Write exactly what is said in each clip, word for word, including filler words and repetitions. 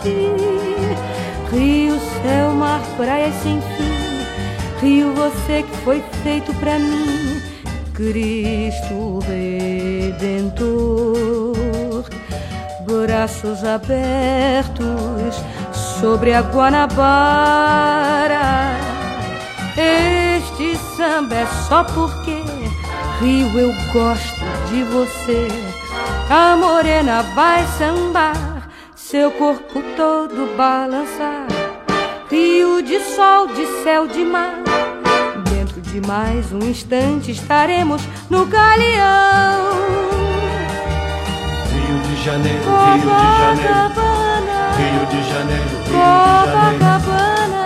ti. Rio, céu, mar, praias sem fim. Rio, você que foi feito pra mim. Cristo Redentor, braços abertos sobre a Guanabara. Este samba é só porque, Rio, eu gosto de você. A morena vai sambar, seu corpo todo balançar. Rio de sol, de céu, de mar. Dentro de mais um instante estaremos no galeão. Rio de Janeiro, Rio de Janeiro, Rio de Janeiro, Rio de Copacabana.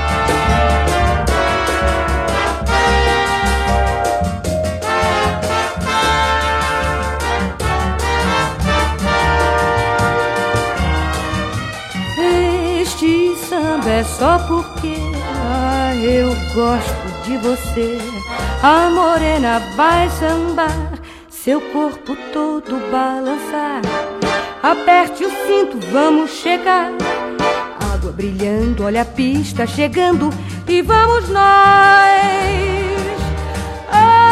Este samba é só porque, ah, eu gosto de você. A morena vai sambar, seu corpo todo balançar. Aperte o cinto, vamos chegar. Água brilhando, olha a pista chegando. E vamos nós. Ah,